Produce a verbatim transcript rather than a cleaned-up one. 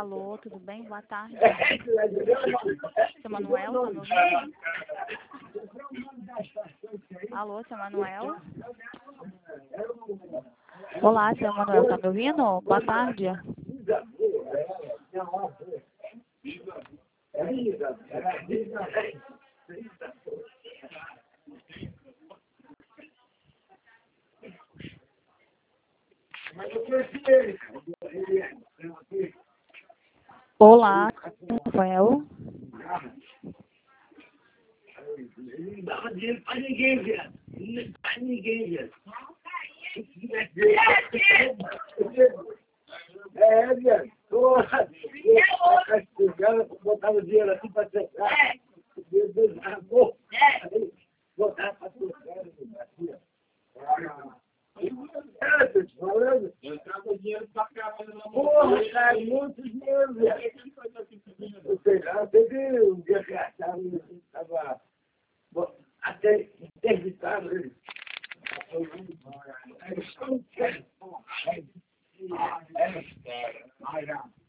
Alô, tudo bem? Boa tarde. Seu Manuel, tá me ouvindo? Alô, seu Manuel? Olá, seu Manuel, tá me ouvindo? Boa tarde. Olá, Rafael. Não dava dinheiro pra ninguém, velho. Pra ninguém, velho. É, velho. Porra. Botava o dinheiro assim pra secar. Botava pra secar. É, tô te falando. Eu trago dinheiro pra cá. Porra, cara, muito dinheiro, velho. Eu sei lá, teve um dia que achava que estava até interditado ele. É, é, é, é,